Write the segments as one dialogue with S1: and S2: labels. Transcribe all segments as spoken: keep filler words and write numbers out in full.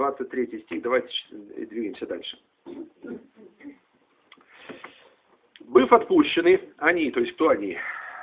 S1: двадцать третий стих. Давайте двигаемся дальше. Быв отпущены, они, то есть кто они?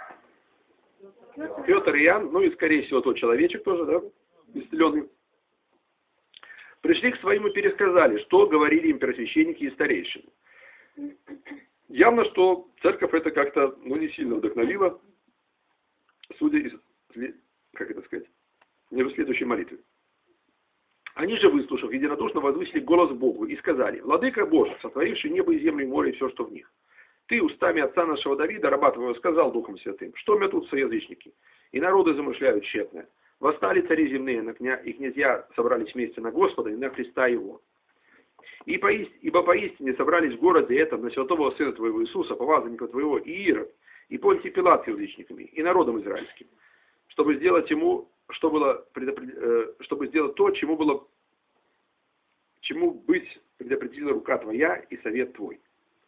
S1: Петр и Иоанн, ну и скорее всего тот человечек тоже, да, исцеленный. Пришли к своим и пересказали, что говорили им первосвященники и старейшины. Явно, что церковь это как-то, ну, не сильно вдохновила, судя из, как это сказать, не в следующей молитве. Они же, выслушав, единодушно возвысили голос Богу и сказали: «Владыка Божий, сотворивший небо и землю, и море, и все, что в них. Ты устами отца нашего Давида, раба твоего, сказал Духом Святым, что метутся язычники, и народы замышляют тщетное. Восстали цари земные, на кня... и князья собрались вместе на Господа и на Христа Его. И поист... Ибо поистине собрались в городе этом на святого Сына Твоего Иисуса, помазанника Твоего, и Ирод, и Понтий Пилат с язычниками, и народом израильским, чтобы сделать ему, что было предопред... чтобы сделать то, чему было, чему быть предопределила рука Твоя и совет Твой.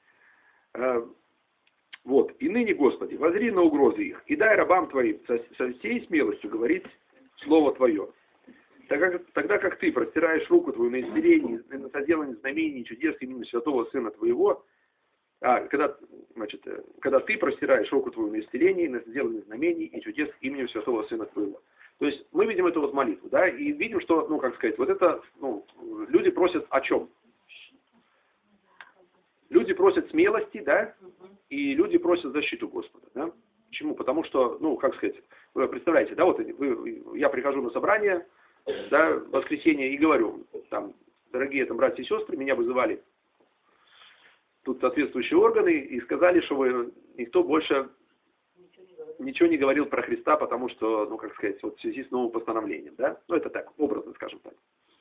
S1: Вот. И ныне, Господи, воззри на угрозы их, и дай рабам Твоим со, со всей смелостью говорить Слово Твое. Тогда, тогда как Ты простираешь руку Твою на исцеление, на соделание знамений и чудес именем Святого Сына Твоего, а, когда, значит, когда Ты простираешь руку Твою на исцеление, на соделание знамений и чудес именем Святого Сына Твоего. То есть мы видим эту вот молитву, да, и видим, что, ну, как сказать, вот это, ну, люди просят о чем? Люди просят смелости, да, и люди просят защиту Господа, да. Почему? Потому что, ну, как сказать, вы представляете, да, вот вы, я прихожу на собрание, да, в воскресенье и говорю, там, дорогие там братья и сестры, меня вызывали тут соответствующие органы и сказали, что вы, никто больше ничего не говорил про Христа, потому что, ну, как сказать, вот в связи с новым постановлением, да, ну, это так, образно, скажем так.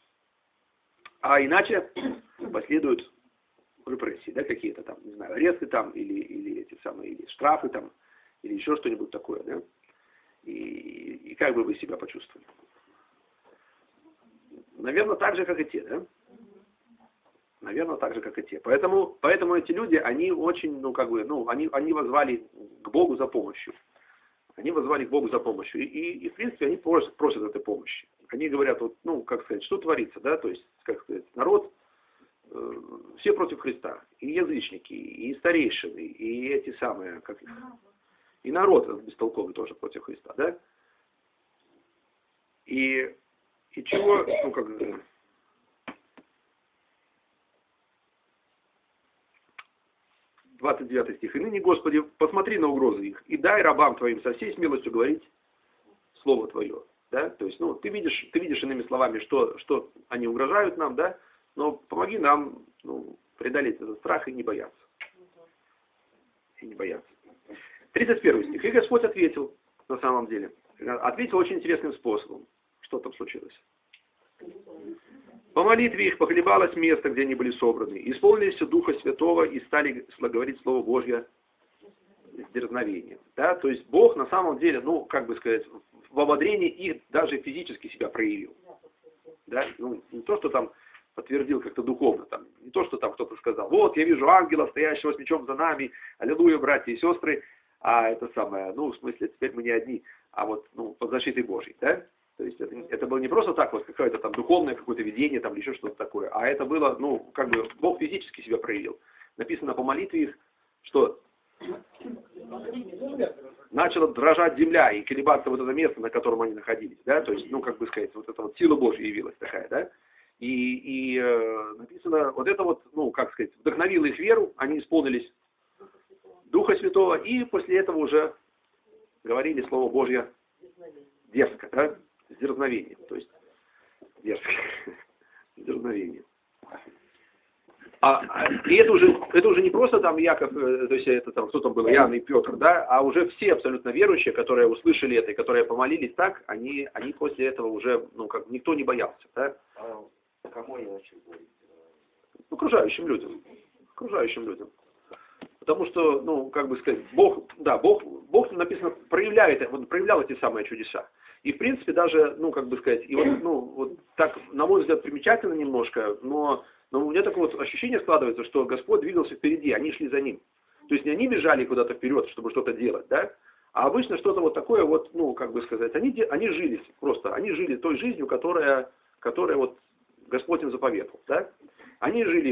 S1: А иначе последуют репрессии, да, какие-то там, не знаю, аресты там, или, или эти самые, или штрафы там, или еще что-нибудь такое, да, и, и как бы вы себя почувствовали? Наверное, так же, как и те, да? Наверное, так же, как и те. Поэтому, поэтому эти люди, они очень, ну, как бы, ну, они, они возвали к Богу за помощью. Они возвали к Богу за помощью. И, и, и в принципе, они просят, просят этой помощи. Они говорят, вот, ну, как сказать, что творится, да, то есть, как сказать, народ, все против Христа, и язычники, и старейшины, и эти самые, как их, и народ бестолковый тоже против Христа, да? И, и чего, ну как, двадцать девятый стих. «И ныне, Господи, посмотри на угрозы их, и дай рабам Твоим со всей смелостью говорить Слово Твое». Да? То есть, ну, ты видишь, ты видишь иными словами, что, что они угрожают нам, да? Но помоги нам, ну, преодолеть этот страх и не бояться. И не бояться. тридцать первый стих. «И Господь ответил, на самом деле, ответил очень интересным способом». Что там случилось? «По молитве их похлебалось место, где они были собраны, исполнились Духа Святого и стали говорить Слово Божье с дерзновением». Да? То есть Бог на самом деле, ну, как бы сказать, в ободрении их даже физически себя проявил. Да? Ну, не то, что там подтвердил как-то духовно, там, не то, что там кто-то сказал, вот, я вижу ангела, стоящего с мечом за нами, аллилуйя, братья и сестры, а это самое, ну, в смысле, теперь мы не одни, а вот, ну, под защитой Божьей, да? То есть это, это было не просто так, вот какое-то там духовное какое-то видение, там, или еще что-то такое, а это было, ну, как бы, Бог физически себя проявил. Написано по молитве их, что начала дрожать земля и колебаться вот это место, на котором они находились, да, то есть, ну, как бы сказать, вот эта вот сила Божья явилась такая, да, и, и э, написано, вот это вот, ну, как сказать, вдохновило их веру, они исполнились Духа Святого, и после этого уже говорили Слово Божье дерзко, да, с дерзновением, то есть, дерзко, с дерзновением. А, и это уже, это уже не просто там Яков, то есть это там, кто там был, Иоанн и Петр, да, а уже все абсолютно верующие, которые услышали это и которые помолились так, они, они после этого уже, ну, как никто не боялся, да.
S2: А кому они начали говорить?
S1: Окружающим людям, окружающим людям. Потому что, ну, как бы сказать, Бог, да, Бог, Бог написано, проявляет, вот, проявлял эти самые чудеса. И, в принципе, даже, ну, как бы сказать, и вот, ну, вот так, на мой взгляд, примечательно немножко, но, но у меня такое вот ощущение складывается, что Господь двигался впереди, они шли за Ним. То есть не они бежали куда-то вперед, чтобы что-то делать, да? А обычно что-то вот такое вот, ну, как бы сказать, они, они жили просто, они жили той жизнью, которая, которая вот Господь им заповедовал. Да? Они жили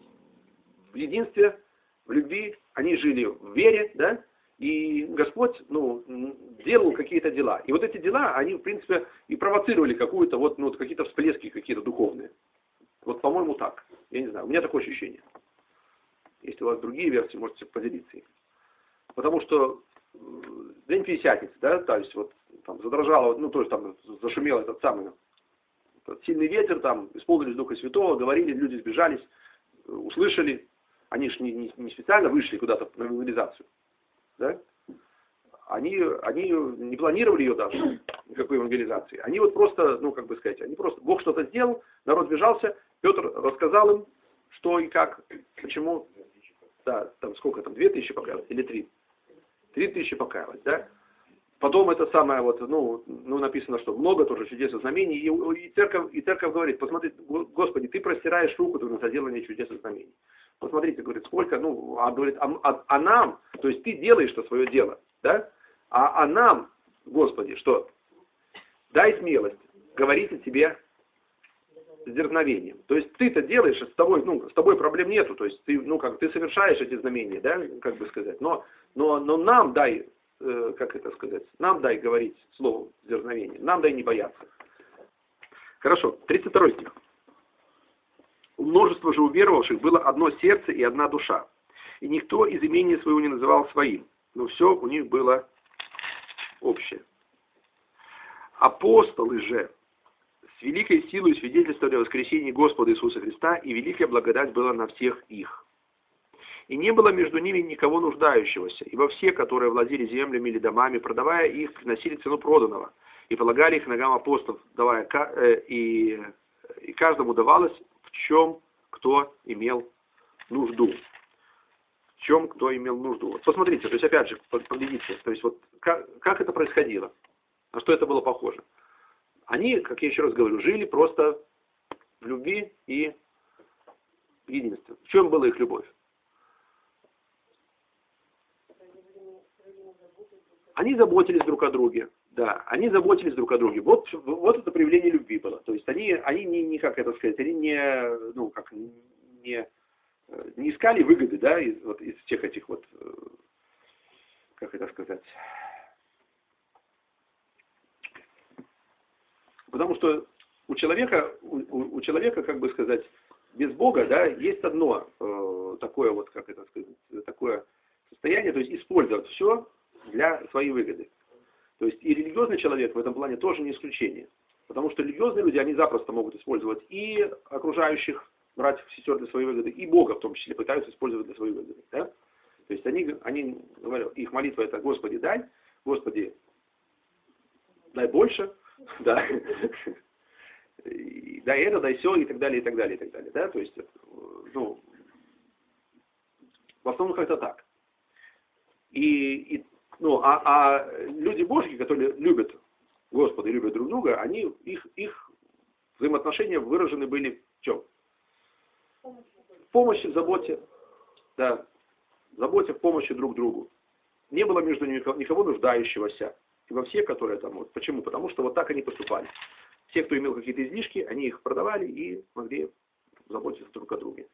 S1: в единстве, в любви, они жили в вере, да? И Господь, ну, делал какие-то дела. И вот эти дела, они, в принципе, и провоцировали какую-то, вот, ну, какие-то всплески какие-то духовные. Вот, по-моему, так. Я не знаю, у меня такое ощущение. Если у вас другие версии, можете поделиться их. Потому что день Пятидесятницы, да, то есть вот там задрожало, ну, тоже там зашумел этот самый этот сильный ветер, там, исполнились Духа Святого, говорили, люди сбежались, услышали. Они же не, не, не специально вышли куда-то на евангелизацию. Да? Они, они не планировали ее даже, никакой евангелизации. Они вот просто, ну, как бы сказать, они просто, Бог что-то сделал, народ сбежался, Петр рассказал им, что и как, почему, да, там сколько там, две тысячи покаялось или три? Три тысячи покаялось, да? Потом это самое, вот, ну, ну, написано, что много тоже чудес и знамений, и, и, церковь, и церковь говорит, посмотри, Господи, ты простираешь руку на соделание чудес и знамений. Посмотрите, говорит, сколько, ну, а, говорит, а, а, а нам, то есть ты делаешь-то свое дело, да? А, а нам, Господи, что? Дай смелость говорить о тебе с дерзновением. То есть ты-то делаешь, с тобой, ну, с тобой проблем нету, то есть ты, ну, как, ты совершаешь эти знамения, да, как бы сказать, но, но, но нам дай, э, как это сказать, нам дай говорить словом с дерзновением, нам дай не бояться. Хорошо, тридцать второй стих. У множества же уверовавших было одно сердце и одна душа. И никто из имения своего не называл своим, но все у них было общее. Апостолы же с великой силой свидетельствовали о воскресении Господа Иисуса Христа, и великая благодать была на всех их. И не было между ними никого нуждающегося, ибо все, которые владели землями или домами, продавая их, приносили цену проданного, и полагали их ногам апостолов, давая, и, и каждому давалось, в чем кто имел нужду. В чем кто имел нужду. Вот посмотрите, то есть опять же, поглядите, то есть вот как, как это происходило, на что это было похоже. Они, как я еще раз говорю, жили просто в любви и в единстве. В чем была их любовь? Они заботились друг о друге. Да, они заботились друг о друге. Вот, вот это проявление любви было. То есть они, они не, не, как это сказать, они не, ну, как, не, не искали выгоды, да, из, вот, из всех этих вот, как это сказать. Потому что у человека, у, у человека, как бы сказать, без Бога, да, есть одно э, такое вот, как это сказать, такое состояние, то есть использовать все для своей выгоды. То есть и религиозный человек в этом плане тоже не исключение. Потому что религиозные люди, они запросто могут использовать и окружающих братьев и сестер для своей выгоды, и Бога в том числе пытаются использовать для своей выгоды. Да? То есть они, они говорят, их молитва это «Господи, дай», «Господи, дай больше», да, дай это, дай все, и так далее, и так далее, и так далее. Да? То есть, ну, в основном как-то так. И, и Ну, а, а люди Божьи, которые любят Господа и любят друг друга, они, их, их взаимоотношения выражены были в чем? В помощи, в заботе, да, в заботе, в помощи друг другу. Не было между ними никого, никого нуждающегося. И во все, которые там, вот, почему? Потому что вот так они поступали. Все, кто имел какие-то излишки, они их продавали и могли заботиться друг о друге.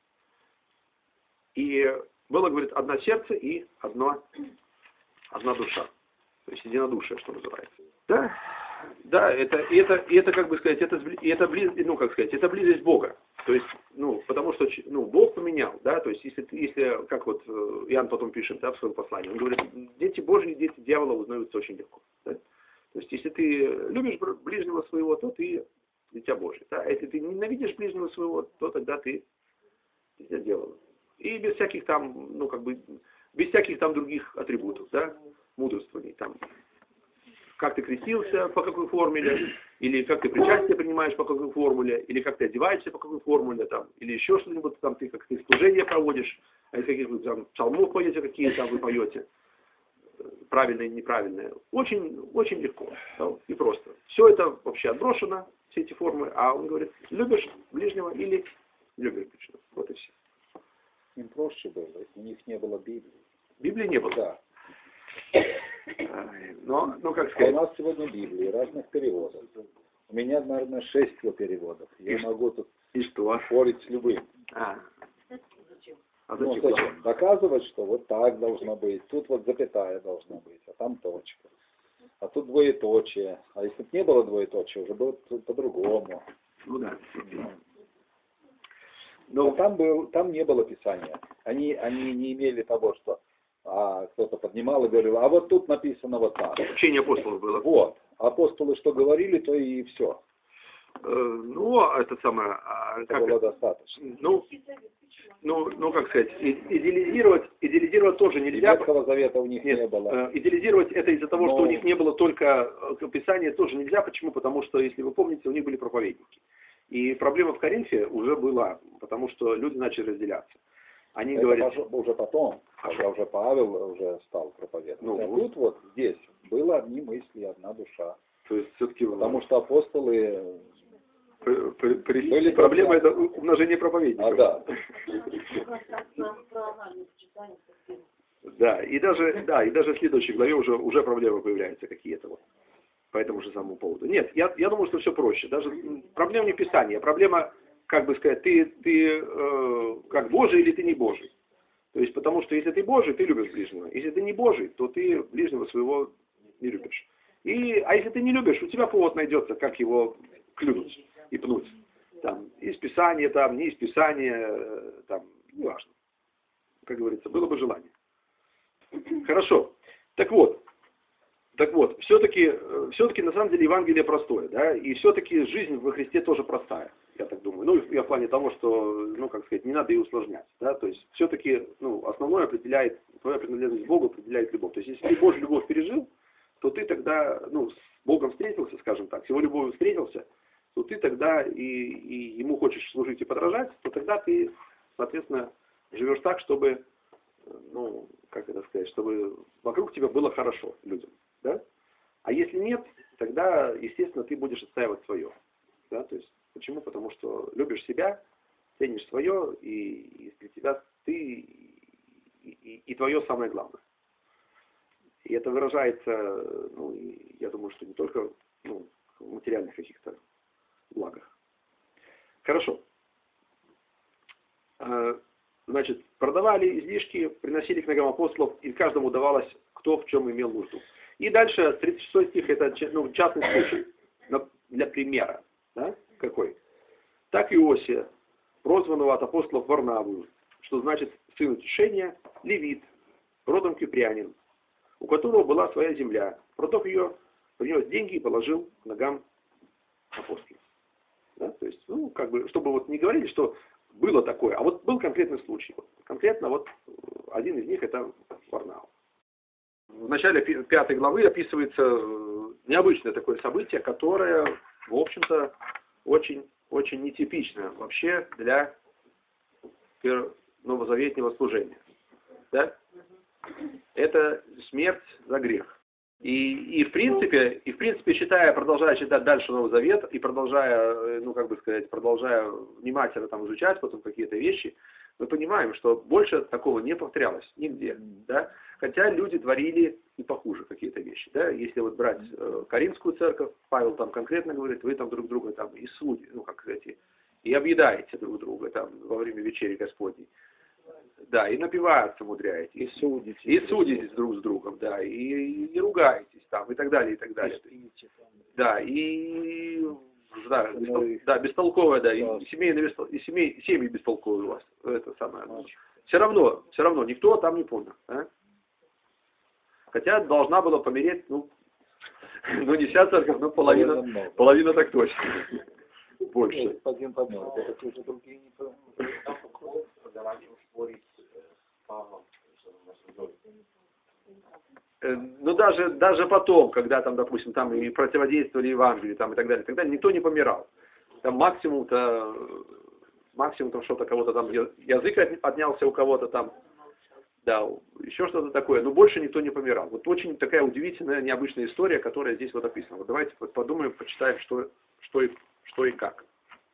S1: И было, говорит, одно сердце и одно Одна душа. То есть единодушие, что называется. Да, да, это, это, это как бы сказать, это, это, близ, ну, как сказать, это близость Бога. То есть, ну, потому что, ну, Бог поменял, да, то есть, если, если, как вот Иоанн потом пишет, да, в своем послании, он говорит, дети Божьи и дети дьявола узнаются очень легко. Да? То есть, если ты любишь ближнего своего, то ты дитя Божье. Да? А если ты ненавидишь ближнего своего, то тогда ты дитя дьявола. И без всяких там, ну, как бы, без всяких там других атрибутов, да, мудрствований, там, как ты крестился, по какой формуле, или как ты причастие принимаешь, по какой формуле, или как ты одеваешься, по какой формуле, там, или еще что-нибудь, там, ты как ты служение проводишь, а из каких вы там псалмов поете, какие там вы поете, правильные и неправильные. Очень, очень легко, да, и просто. Все это вообще отброшено, все эти формы, а он говорит, любишь ближнего или любишь ближнего. Вот и все.
S3: Им проще было, у них не было Библии.
S1: Библии не было?
S3: Да.
S1: Но, ну как
S3: А у
S1: сказать?
S3: нас сегодня Библии разных переводов. У меня, наверное, шесть его переводов. Я могу тут
S1: И что?
S3: Спорить с любым.
S1: А, а
S3: Ну,
S1: зачем?
S3: зачем? Доказывать, что вот так должно быть, тут вот запятая должна быть, а там точка. А тут двоеточие. А если бы не было двоеточия, уже было бы по-другому.
S1: Ну да.
S3: Ну,
S1: Ну,
S3: а там, был, там не было писания. Они, они не имели того, что а, кто-то поднимал и говорил, а вот тут написано вот так.
S1: учение апостолов было.
S3: Вот. Апостолы что говорили, то и все.
S1: Э, ну, это самое, а,
S3: Это
S1: как
S3: было
S1: это?
S3: достаточно.
S1: Ну, ну, ну, как сказать, и- идеализировать, идеализировать тоже
S3: И
S1: нельзя.
S3: Ветхого Завета у них
S1: Нет,
S3: не было.
S1: э, идеализировать это из-за того, что
S3: Но-
S1: у них не было только э, Писания, тоже нельзя. Почему? Потому что, если вы помните, у них были проповедники. И проблема в Коринфе уже была, потому что люди начали разделяться. Они
S3: Это
S1: говорят,
S3: пож- уже потом, когда уже Павел уже стал проповедовать.
S1: Ну,
S3: а
S1: вот.
S3: тут вот здесь было одни мысли, одна душа.
S1: то есть все-таки
S3: Потому что апостолы, Были
S1: проблема
S3: только-
S1: это умножение проповедников.
S3: а да,
S1: Да, и даже, да, и даже в следующей главе уже, уже проблемы появляются какие-то вот по этому же самому поводу. Нет, я, я думаю, что все проще. Даже м, проблема не Писания, проблема, как бы сказать, ты, ты э, как Божий или ты не Божий. То есть, потому что если ты Божий, ты любишь ближнего. Если ты не Божий, то ты ближнего своего не любишь. И, а если ты не любишь, у тебя повод найдется, как его клюнуть и пнуть. Там, из Писания, там, не из Писания, э, там, неважно. Как говорится, было бы желание. Хорошо. Так вот, так вот, все-таки, все-таки на самом деле Евангелие простое, да, и все-таки жизнь во Христе тоже простая, я так думаю. Ну, я в плане того, что, ну, как сказать, не надо ее усложнять, да, то есть все-таки, ну, основное определяет, твоя принадлежность к Богу определяет любовь. То есть, если ты Божью любовь пережил, то ты тогда, ну, с Богом встретился, скажем так, с Его любовью встретился, то ты тогда и, и Ему хочешь служить и подражать, то тогда ты, соответственно, живешь так, чтобы, ну, как это сказать, чтобы вокруг тебя было хорошо людям, да? А если нет, тогда, естественно, ты будешь отстаивать свое, да? То есть, почему? Потому что любишь себя, ценишь свое, и, и для тебя ты и, и, и твое самое главное. И это выражается, ну, и я думаю, что не только, ну, в материальных каких-то благах. Хорошо. Значит, продавали излишки, приносили к ногам апостолов, и каждому давалось, кто в чем имел нужду. И дальше, тридцать шестой стих, это, ну, частный случай, для примера. Да? Какой? Так Иосия, прозванного от апостолов Варнаву, что значит сын утешения, левит, родом кипрянин, у которого была своя земля, продав ее, принес деньги и положил к ногам апостолов. Да? То есть, ну, как бы, чтобы вот не говорили, что было такое, а вот был конкретный случай. Вот, конкретно вот один из них это Варнау. В начале пятой главы описывается необычное такое событие, которое, в общем-то, очень, очень нетипичное вообще для новозаветнего служения. Да? Это смерть за грех. И, и, в принципе, и в принципе, читая, продолжая читать дальше Новый Завет, и продолжая, ну, как бы сказать, продолжая внимательно там изучать потом какие-то вещи, мы понимаем, что больше такого не повторялось нигде, да? Хотя люди творили и похуже какие-то вещи, да? Если вот брать э, Коринфскую церковь, Павел там конкретно говорит, вы там друг друга там и судите, ну, как сказать, и объедаете друг друга там во время вечери Господней. Да, и напиваются, мудряете, и судите, и судитесь друг с другом, да, и, и ругаетесь там, и так далее, и так далее. Да, и да, бестол, да, бестолковая, да, и семейные, и семей, семьи бестолковые у вас, это самое. Все равно, все равно, никто там не помер, а? Хотя должна была помереть, ну, ну не вся церковь, но половина, половина так точно, больше.
S3: Один помер, это уже другие не помнят.
S1: Ну даже, даже потом, когда там, допустим, там и противодействовали Евангелию, там и так далее, и так далее, никто не помирал. Там максимум-то, максимум там что-то кого-то там, язык отнялся у кого-то там, да, еще что-то такое, но больше никто не помирал. Вот очень такая удивительная, необычная история, которая здесь вот описана. Вот давайте подумаем, почитаем, что, что, и, что и как.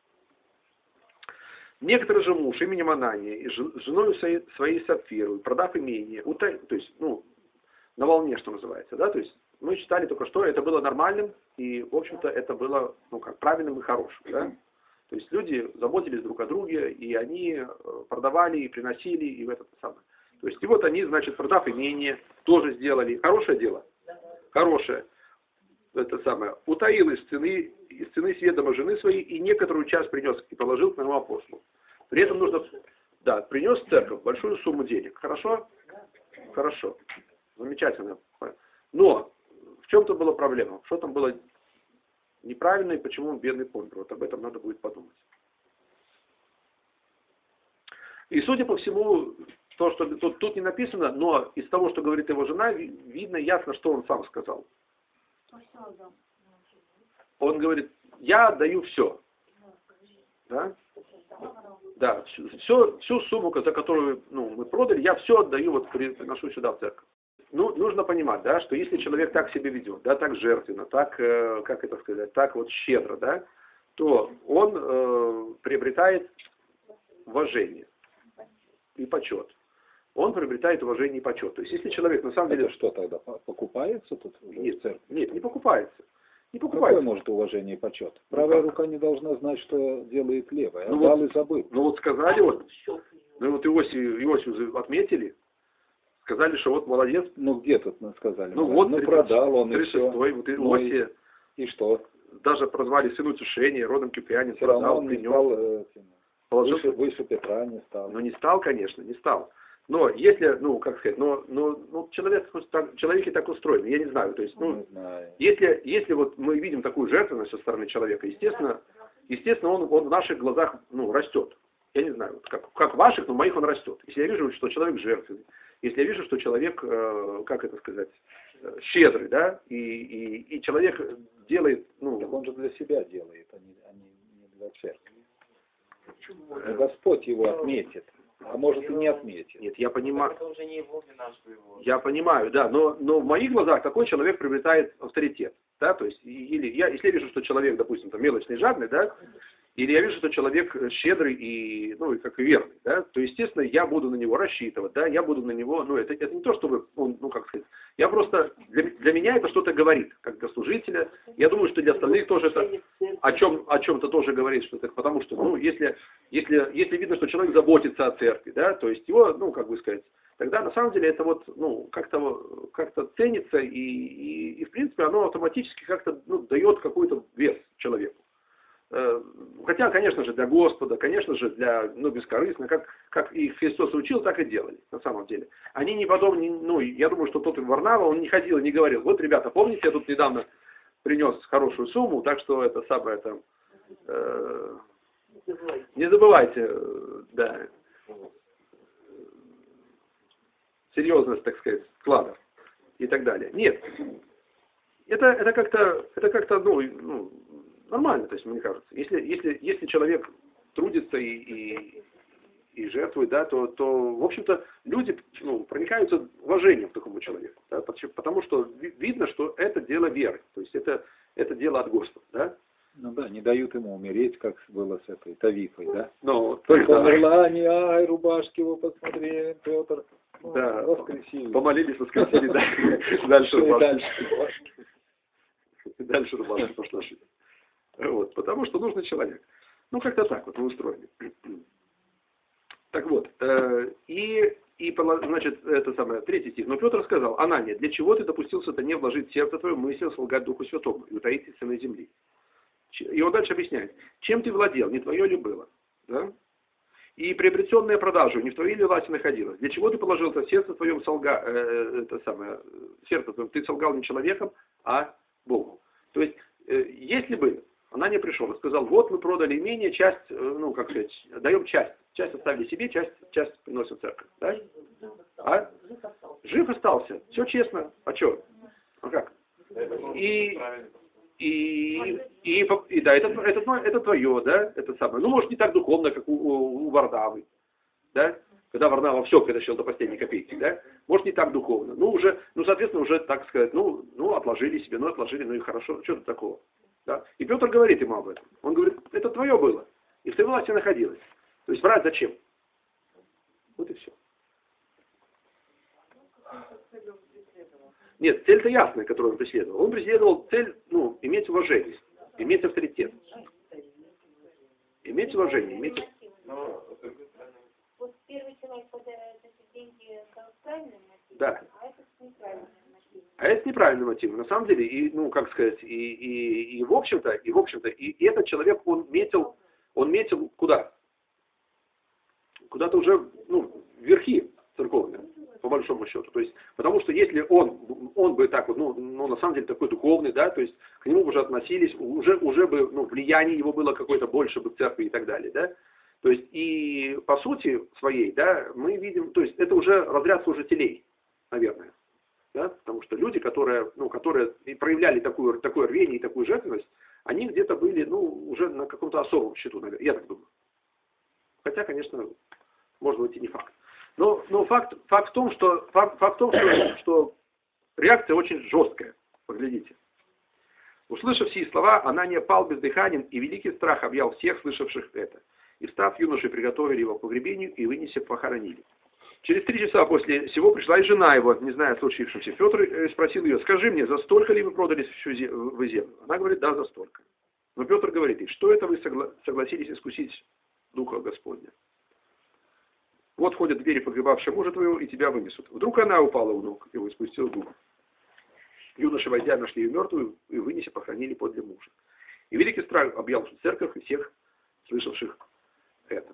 S1: Некоторый же муж именем Анания, с женой своей, своей Сапфирой, продав имение, утай, то есть, ну, на волне, что называется, да, то есть, мы читали только что, это было нормальным, и, в общем-то, это было, ну, как правильным и хорошим, да. То есть люди заботились друг о друге, и они продавали, и приносили, и в это самое. То есть и вот они, значит, продав имение, тоже сделали. Хорошее дело? Хорошее. Это самое. Утаил из цены, из цены сведома жены своей, и некоторую часть принес и положил к моему апостолу. При этом нужно, да, принес в церковь большую сумму денег. Хорошо? Хорошо. Замечательно. Но в чем-то была проблема. Что там было неправильно, и почему он бедный помер. Вот об этом надо будет подумать. И судя по всему, то, что тут, тут не написано, но из того, что говорит его жена, видно ясно, что он сам сказал. Он говорит, я отдаю все. Да? Да, все, всю сумму, за которую ну, мы продали, я все отдаю, вот приношу сюда в церковь. Ну, нужно понимать, да, что если человек так себя ведет, да, так жертвенно, так, э, как это сказать, так вот щедро, да, то он э, приобретает уважение и почет. Он приобретает уважение и почет. То есть, если человек на самом деле...
S3: Это что тогда, покупается тут уже
S1: нет,
S3: в церкви?
S1: Нет, не покупается. Не покупается.
S3: Какое может уважение и почет?
S1: Ну,
S3: Правая
S1: как?
S3: рука не должна знать, что делает левая.
S1: Ну,
S3: Отдал
S1: вот,
S3: и забыл.
S1: Ну вот сказали, вот, ну вот Иосиф, Иосиф отметили, сказали, что вот молодец.
S3: Ну где тут сказали?
S1: Ну вот,
S3: ну продал он
S1: тридцать
S3: и все.
S1: Вот
S3: Ну,
S1: Иосиф.
S3: и, и что?
S1: Даже прозвали сыну Тишения, родом Киприанин,
S3: Все
S1: продал,
S3: равно он не
S1: принес.
S3: стал, э,
S1: Положил...
S3: выше, выше Петра не стал.
S1: Ну не стал, конечно, не стал. Но если, ну, как сказать, но, но, ну, человек, человеки так устроены, я не знаю, то есть, ну,
S3: Не знаю.
S1: если, если вот мы видим такую жертвенность со стороны человека, естественно, естественно, он, он в наших глазах, ну, растет. Я не знаю, как, как в ваших, но в моих он растет. Если я вижу, что человек жертвенный, если я вижу, что человек, э, как это сказать, щедрый, да, и, и, и человек делает, ну...
S3: Так он же для себя делает, а не, а не для церкви. Но Господь его отметит. А может и не отметит.
S1: Нет, я понимаю.
S2: Это уже не его вина, что его...
S1: Я понимаю, да, но, но в моих глазах такой человек приобретает авторитет. Да, то есть, или я, если я вижу, что человек, допустим, там, мелочный, жадный, да, или я вижу, что человек щедрый и, ну, и как и верный, да, то, естественно, я буду на него рассчитывать, да, я буду на него, ну, это, это не то, чтобы он, ну, как сказать, я просто, для, для меня это что-то говорит, как для служителя, я думаю, что для остальных тоже это о, чем, о чем-то тоже говорит, что это, потому что, ну, если, если, если видно, что человек заботится о церкви, да, то есть его, ну, как бы сказать, тогда на самом деле это вот, ну, как-то как-то ценится и, и, и, в принципе, оно автоматически как-то, ну, дает какой-то вес человеку. Хотя, конечно же, для Господа, конечно же, для, ну, бескорыстно, как, как и Христос учил, так и делали, на самом деле. Они не потом, не, ну, я думаю, что тот Варнава, он не ходил и не говорил, вот, ребята, помните, я тут недавно принес хорошую сумму, так что это самое там, э, не забывайте, э, да, серьезность, так сказать, вкладов и так далее. Нет, это, это как-то, это как-то, ну, ну, нормально, то есть, мне кажется. Если, если, если человек трудится и, и, и жертвует, да, то, то, в общем-то, люди, ну, проникаются уважением к такому человеку. Да, потому что видно, что это дело веры. То есть это, это дело от Господа. Да?
S3: Ну да, не дают ему умереть, как было с этой Тавифой, да?
S1: Но,
S3: Только
S1: да.
S3: умерла, не ай, рубашки его посмотрели, Петр. Ну,
S1: да,
S3: воскресили.
S1: Помолились, воскресили, да. Дальше
S3: рубашки.
S1: Дальше рубашки пошла шить. Вот, потому что нужный человек. Ну, как-то так вот мы устроены. Так вот, э, и, и, значит, это самое, третий стих. Но Петр сказал, Анания, для чего ты допустил сатане вложить в сердце твое мысль, солгать Духу Святому и утаить из сына земли? И он дальше объясняет, чем ты владел, не твое ли было? Да? И приобретенная продажу, не в твоей ли власти находилась? Для чего ты положил это в сердце твоем, солга, э, это самое, сердце твоем, ты солгал не человеком, а Богу. То есть, э, если бы она не пришел и сказал, вот мы продали имение, часть, ну, как сказать, даем часть. Часть оставили себе, часть, часть приносим в церковь. Да? А? Жив остался. Все честно. А что? А как? И, и, и, и да, это, это, это твое, да, это самое. Ну, может, не так духовно, как у, у, у Варнавы. Да? Когда Варнава все притащил до последней копейки, да? Может, не так духовно. Ну, уже, ну, соответственно, уже, так сказать, ну, ну, отложили себе, ну, отложили, ну и хорошо. Что тут такого? Да? И Петр говорит ему об этом. Он говорит, это твое было. И в твоей власти находилось. То есть врать зачем? Вот и все. Нет, цель-то ясная, которую он преследовал. Он преследовал цель, ну, иметь уважение, иметь авторитет. Иметь уважение, иметь...
S2: Но,
S4: Вот первый человек подает эти деньги как правильным мотивом,
S1: Да.
S4: а это с неправильным мотивом.
S1: А это неправильный мотив. На самом деле, и, ну, как сказать, и, и, и в общем-то, и в общем-то, и, и этот человек, он метил, он метил куда? Куда-то уже, ну, верхи церковные, по большому счету. То есть, потому что если он, он бы так вот, ну, ну, на самом деле такой духовный, да, то есть к нему уже относились, уже, уже бы, ну, влияние его было какое-то больше бы в церкви и так далее, да. То есть, и по сути своей, да, мы видим, то есть это уже разряд служителей, наверное. Да? Потому что люди, которые, ну, которые проявляли такую, такое рвение и такую жертвенность, они где-то были, ну, уже на каком-то особом счету, наверное, я так думаю. Хотя, конечно, может быть и не факт. Но, но факт, факт в том, что, факт, факт в том что, что реакция очень жесткая. Поглядите. Услышав сии слова, Анания пал бездыханен, и великий страх объял всех, слышавших это. И встав, юноши приготовили его к погребению и, вынеся, похоронили. Через три часа после сего пришла и жена его, не зная о случившемся. Петр спросил ее: скажи мне, за столько ли вы продались всю землю? Она говорит: да, за столько. Но Петр говорит: и что это вы согла согласились искусить Духа Господня? Вот ходят в двери погребавшего мужа твоего, и тебя вынесут. Вдруг она упала у ног его и спустила дух. Юноши, войдя, нашли ее мертвую, и, вынеся, похоронили подле мужа. И великий страх объял церковь и всех слышавших это.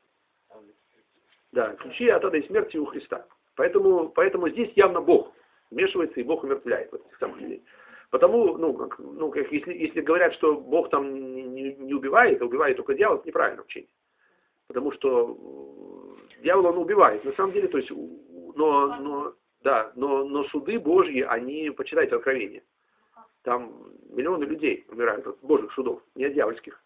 S1: Да, ключи от адой смерти у Христа. Поэтому, поэтому здесь явно Бог вмешивается, и Бог умертвляет вот этих самых людей. Потому, ну, как, ну как, если, если говорят, что Бог там не, не, не убивает, а убивает только дьявол, это неправильное учение. Потому что дьявол, он убивает. На самом деле, то есть, но, но, да, но, но суды Божьи, они, почитайте Откровение. Там миллионы людей умирают от Божьих судов, не от дьявольских.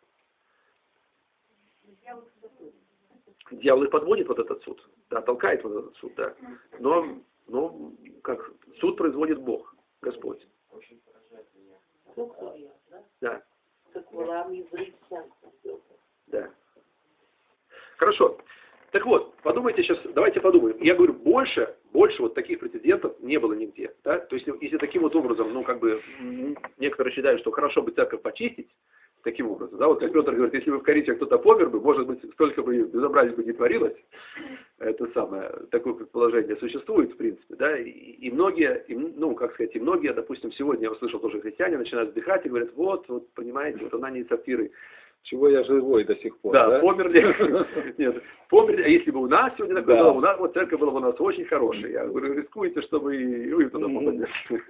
S1: Дьявол их подводит вот этот суд, да, толкает вот этот суд, да. Но, но как суд производит Бог, Господь.
S2: очень поражает меня.
S1: Да.
S5: Как Валаам язычник.
S1: Да. Хорошо. Так вот, подумайте сейчас, давайте подумаем. Я говорю, больше, больше вот таких прецедентов не было нигде. Да? То есть, если таким вот образом, ну, как бы, некоторые считают, что хорошо бы церковь почистить, таким образом, да, вот как Петр говорит, если бы в Коринфе кто-то помер бы, может быть, столько бы безобразий бы не творилось, это самое, такое предположение существует, в принципе, да, и, и многие, и, ну, как сказать, и многие, допустим, сегодня я услышал тоже христиане, начинают вздыхать и говорят, вот, вот, понимаете, вот Анания и Сапфиры,
S3: чего я живой до сих пор,
S1: да,
S3: да?
S1: померли, нет, померли, а если бы у нас сегодня такое
S3: Да.
S1: было, у нас, вот церковь была бы у нас очень хорошая, я говорю, рискуете, чтобы и вы туда попадали.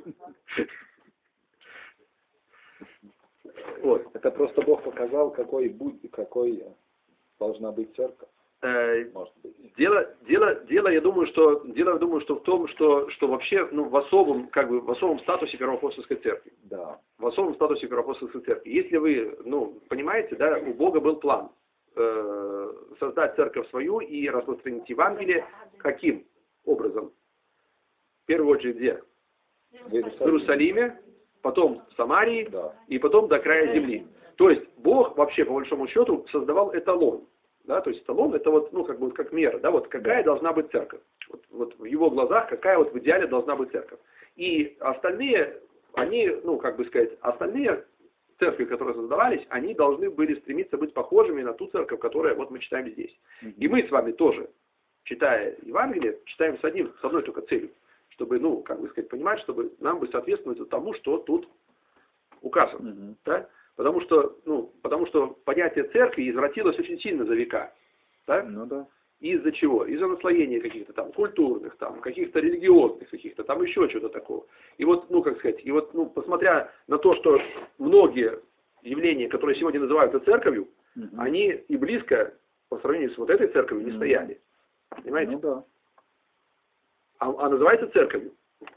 S1: Вот.
S3: Это просто Бог показал, какой, будь, какой должна быть церковь.
S1: Э,
S3: Может быть.
S1: Дело, дело, дело, я думаю, что дело, я думаю, что в том, что, что вообще, ну, в особом, как бы, в особом статусе Первоапостольской церкви.
S3: Да.
S1: В особом статусе Первоапостольской церкви. Если вы, ну, понимаете, да, у Бога был план э, создать церковь свою и распространить Евангелие каким образом? В первую очередь где?
S3: В Иерусалиме.
S1: В Иерусалиме, потом в Самарии,
S3: Да.
S1: и потом до края земли. То есть Бог вообще, по большому счету, создавал эталон. Да, то есть эталон это вот, ну, как бы, как мера, да, вот какая должна быть церковь. Вот, вот в его глазах какая вот в идеале должна быть церковь. И остальные, они, ну, как бы сказать, остальные церкви, которые создавались, они должны были стремиться быть похожими на ту церковь, которую вот мы читаем здесь.
S3: Мгм.
S1: И мы с вами тоже, читая Евангелие, читаем с, одним, с одной только целью, чтобы, ну, как бы сказать, понимать, чтобы нам бы соответствовать тому, что тут указано.
S3: Мгм.
S1: Да? Потому что, ну, потому что понятие церкви извратилось очень сильно за века. Да?
S3: Ну да.
S1: Из-за чего? Из-за наслоения каких-то там культурных, там, каких-то религиозных, каких-то там еще чего-то такого. И вот, ну, как сказать, и вот, ну, посмотря на то, что многие явления, которые сегодня называются церковью,
S3: Мгм.
S1: они и близко по сравнению с вот этой церковью не
S3: Мгм.
S1: стояли. Понимаете?
S3: Ну да.
S1: А, а называется церковью.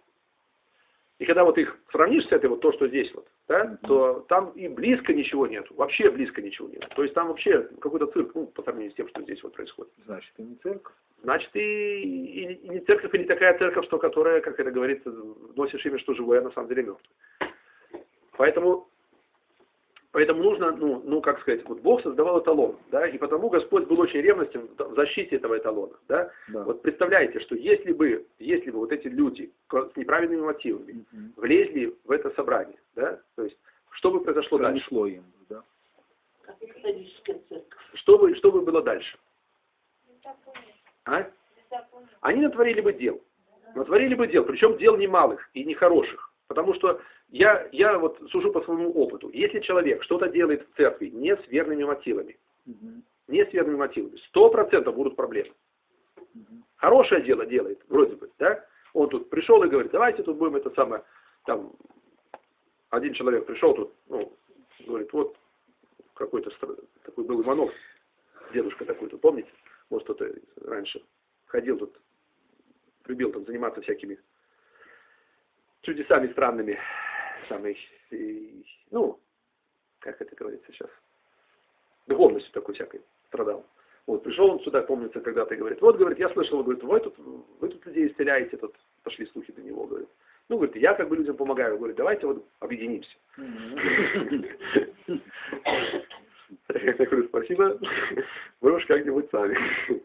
S1: И когда вот их сравнишь с этой, вот то, что здесь вот, да,
S3: Мгм.
S1: то там и близко ничего нету, вообще близко ничего нет. То есть там вообще какой-то цирк, ну, по сравнению с тем, что здесь вот происходит.
S3: Значит, и не церковь.
S1: Значит, и, и, и не церковь, и не такая церковь, что которая, как это говорится, носишь имя, что живое, а на самом деле мертвый. Поэтому, поэтому нужно, ну, ну, как сказать, вот Бог создавал эталон, да, и потому Господь был очень ревностен в защите этого эталона, да.
S3: Да.
S1: Вот представляете, что если бы, если бы вот эти люди с неправильными мотивами
S3: Мгм.
S1: влезли в это собрание, да, то есть, что бы произошло дальше?
S3: Пронесло им, да.
S5: Католическая церковь.
S1: Что бы, что бы было дальше?
S4: Беззаконие.
S1: А?
S4: Беззаконие.
S1: Они натворили бы дел. Натворили бы дел, причем дел немалых и нехороших. Потому что я, я вот сужу по своему опыту. Если человек что-то делает в церкви не с верными мотивами,
S3: Мгм.
S1: не с верными мотивами, сто процентов будут проблемы.
S3: Мгм.
S1: Хорошее дело делает, вроде бы, да? Он тут пришел и говорит, давайте тут будем это самое, там, один человек пришел тут, ну, говорит, вот, какой-то стр- такой был Иванов, дедушка такой тут, помните? Вот кто-то раньше ходил тут, любил там заниматься всякими чудесами странными, самый, и, ну, как это говорится сейчас, духовностью такой всякой страдал. Вот, пришел он сюда, помнится, когда-то и говорит, вот, говорит, я слышал, говорит, вы тут, вы тут людей исцеляете, тут пошли слухи до него, говорит. Ну, говорит, я как бы людям помогаю, говорит, давайте вот объединимся. Я говорю, спасибо, вы уж как-нибудь сами.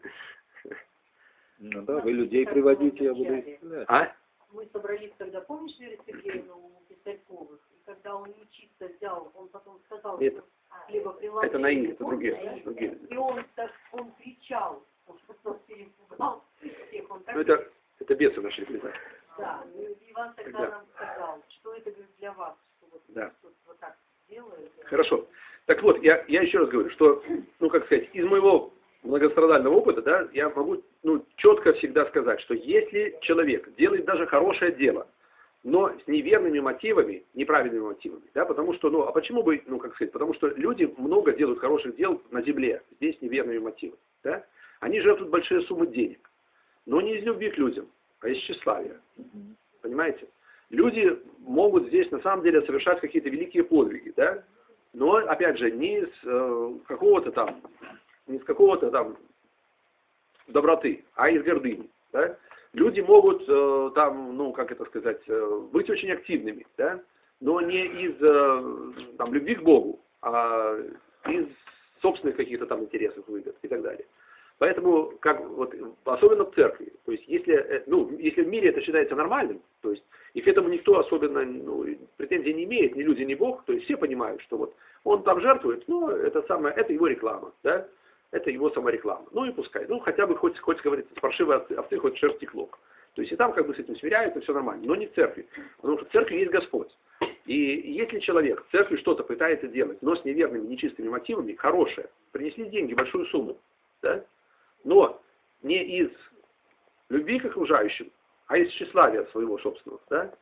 S3: Ну да, вы людей приводите, я буду исцелять.
S1: А?
S5: Мы собрались, когда, помнишь, Веру Сергеевну у Писарьковых, и когда он нечисто взял, он потом сказал,
S1: Это-
S5: что хлебопреломление.
S1: Это наивно, это
S5: помнишь?
S1: другие. другие.
S5: И он так, он кричал, он просто перепугал всех, он так,
S1: Ну, это, это бесы нашли, да.
S5: да, и Иван тогда
S1: Да.
S5: нам сказал, что это, говорит, для вас, что вот,
S1: Да.
S5: вот, вот так делают.
S1: Хорошо. Так вот, я, я еще раз говорю, что, ну, как сказать, из моего многострадального опыта, да, я могу, ну, четко всегда сказать, что если человек делает даже хорошее дело, но с неверными мотивами, неправильными мотивами, да, потому что, ну, а почему бы, ну, как сказать, потому что люди много делают хороших дел на земле, здесь неверными мотивами, да, они жертвуют большие суммы денег, но не из любви к людям, а из тщеславия, понимаете? Люди могут здесь на самом деле совершать какие-то великие подвиги, да, но, опять же, не из э, какого-то там, не из какого-то там доброты, а из гордыни, да. Люди могут э, там, ну, как это сказать, э, быть очень активными, да, но не из э, там, любви к Богу, а из собственных каких-то там интересов, выгод и так далее. Поэтому, как, вот, особенно в церкви, то есть, если, э, ну, если в мире это считается нормальным, то есть, и к этому никто особенно, ну, претензий не имеет, ни люди, ни Бог, то есть все понимают, что вот он там жертвует, ну, это самое, это его реклама, да, это его самореклама. Ну и пускай, ну хотя бы хоть, хоть говорится, с паршивой овцы, овцы хоть шерсти клок. То есть и там как бы с этим смиряются, все нормально, но не в церкви, потому что в церкви есть Господь. И если человек в церкви что-то пытается делать, но с неверными, нечистыми мотивами, хорошее, принесли деньги, большую сумму, да, но не из любви к окружающим, а из тщеславия своего собственного, да,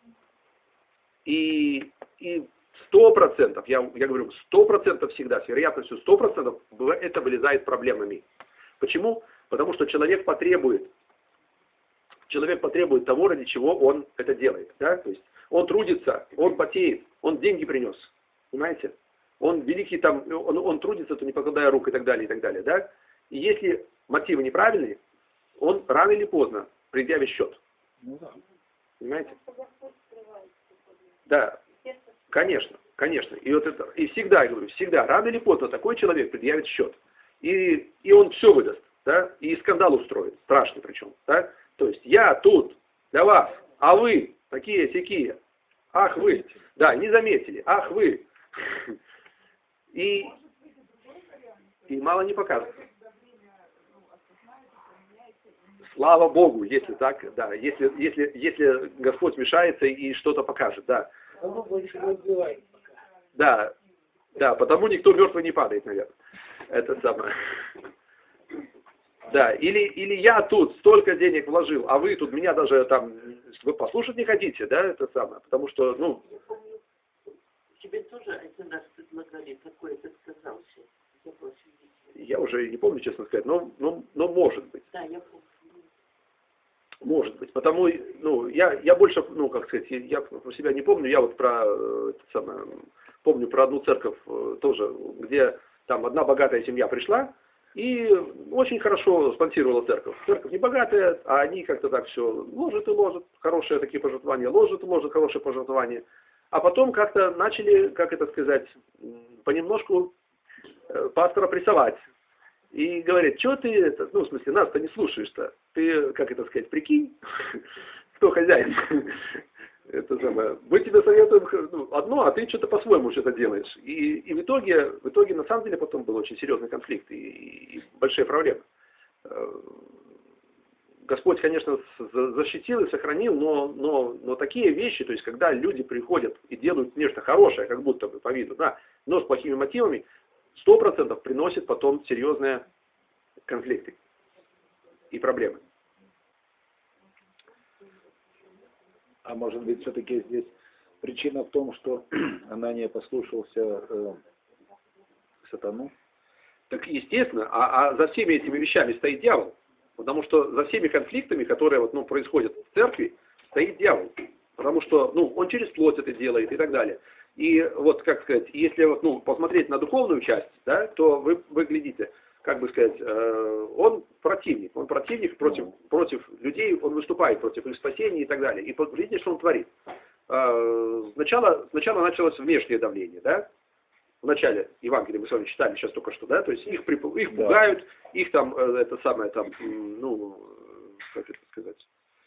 S1: и, и сто процентов, я, я говорю, сто процентов всегда, с вероятностью сто процентов это вылезает проблемами. Почему? Потому что человек потребует, человек потребует того, ради чего он это делает. Да? То есть он трудится, он потеет, он деньги принес. Понимаете? Он великий там, он, он трудится, то не покладая рук и так далее, и так далее. Да? И если мотивы неправильные, он рано или поздно предъявит счет.
S3: Ну да.
S1: Понимаете?
S4: Господь скрывает.
S1: Да. Конечно, конечно. И вот это, и всегда, я говорю, всегда, рано или поздно такой человек предъявит счет. И, и он все выдаст, да, и скандал устроит, страшный причем, да. То есть я тут для вас, а вы такие-сякие, ах вы, да, не заметили, ах вы. И, и мало не показывает. Слава Богу, если так, да, если, если, если Господь вмешается и что-то покажет, да.
S5: Оно больше не убивает пока.
S1: Да, да, потому никто мертвый не падает, наверное. Это самое. Да, или, или я тут столько денег вложил, а вы тут меня даже там, вы послушать не хотите, да, это самое. Потому что, ну...
S5: Я помню, тебе тоже один раз предлагали, какой ты сказался. Я был свидетелем.
S1: Я уже не помню, честно сказать, но, но, но может быть.
S5: Да, я помню.
S1: Может быть. Потому, ну, я, я больше, ну, как сказать, я про себя не помню, я вот про, это самое, помню про одну церковь тоже, где там одна богатая семья пришла и очень хорошо спонсировала церковь. Церковь не богатая, а они как-то так все ложат и ложат, хорошие такие пожертвования, ложат и ложат хорошие пожертвования. А потом как-то начали, как это сказать, понемножку пастора прессовать. И говорит, что ты, это, ну, в смысле, нас-то не слушаешь-то. Ты, как это сказать, прикинь, кто хозяин. Это самое. Мы тебе советуем ну, одно, а ты что-то по-своему что-то делаешь. И, и в итоге, в итоге, на самом деле, потом был очень серьезный конфликт и, и, и большие проблемы. Господь, конечно, защитил и сохранил, но, но, но такие вещи, то есть, когда люди приходят и делают нечто хорошее, как будто бы по виду, да, но с плохими мотивами, сто процентов приносит потом серьезные конфликты и проблемы.
S3: А может быть, все-таки здесь причина в том, что Анания послушался э, сатану?
S1: Так естественно, а, а за всеми этими вещами стоит дьявол. Потому что за всеми конфликтами, которые вот, ну, происходят в церкви, стоит дьявол. Потому что ну, он через плоть это делает и так далее. И вот, как сказать, если вот, ну, посмотреть на духовную часть, да, то вы, вы глядите, как бы сказать, э, он противник. Он противник против, против людей, он выступает против их спасения и так далее. И видите, что он творит. Э, сначала, сначала началось внешнее давление, да? В начале Евангелия мы с вами читали сейчас только что, да, то есть их, припу... их
S3: Да.
S1: пугают, их там, это самое, там, ну, как это сказать,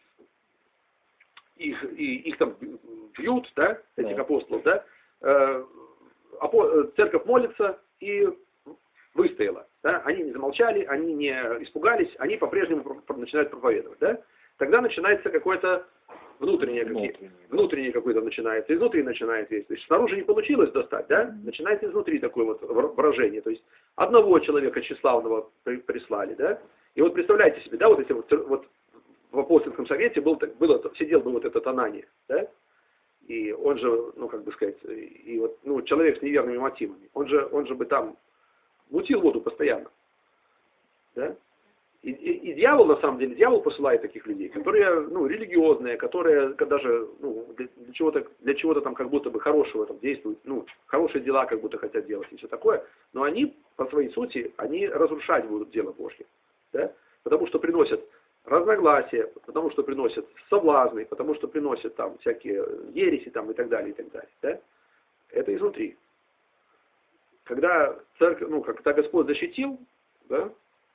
S1: их, и, их там бьют, да, этих
S3: Да.
S1: апостолов, да, э, апо... церковь молится и выстояла, да, они не замолчали, они не испугались, они по-прежнему про... начинают проповедовать, да, тогда начинается какое-то внутреннее,
S3: Внутреннее,
S1: внутреннее какое-то начинается, изнутри начинает есть. То есть снаружи не получилось достать, да? Начинается изнутри такое вот выражение. То есть одного человека тщеславного прислали, да? И вот представляете себе, да, вот если вот, вот в апостольском совете был, было, сидел бы вот этот Анания, да? И он же, ну как бы сказать, и вот, ну, человек с неверными мотивами, он же, он же бы там мутил воду постоянно, да? И, и, и дьявол, на самом деле, дьявол посылает таких людей, которые, ну, религиозные, которые даже, ну, для, для чего-то, для чего-то там как будто бы хорошего там действуют, ну, хорошие дела как будто хотят делать и все такое, но они, по своей сути, они разрушать будут дело Божье, да? Потому что приносят разногласия, потому что приносят соблазны, потому что приносят там всякие ереси там и так далее, и так далее, да? Это изнутри. Когда церковь, ну, когда Господь защитил, да,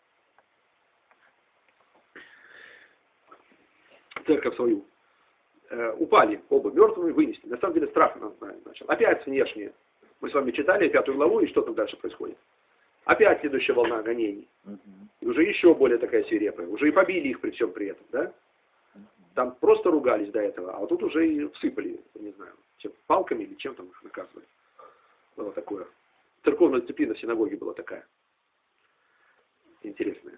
S1: церковь свою, э, упали оба мертвыми, вынесли. На самом деле страх начал. Опять внешние. Мы с вами читали пятую главу, и что там дальше происходит? Опять следующая волна гонений.
S3: Угу.
S1: И уже еще более такая свирепая. Уже и побили их при всем при этом, да? Там просто ругались до этого, а вот тут уже и всыпали, не знаю, чем, палками или чем там их наказывали. Было такое. Церковная дисциплина в синагоге была такая. Интересная.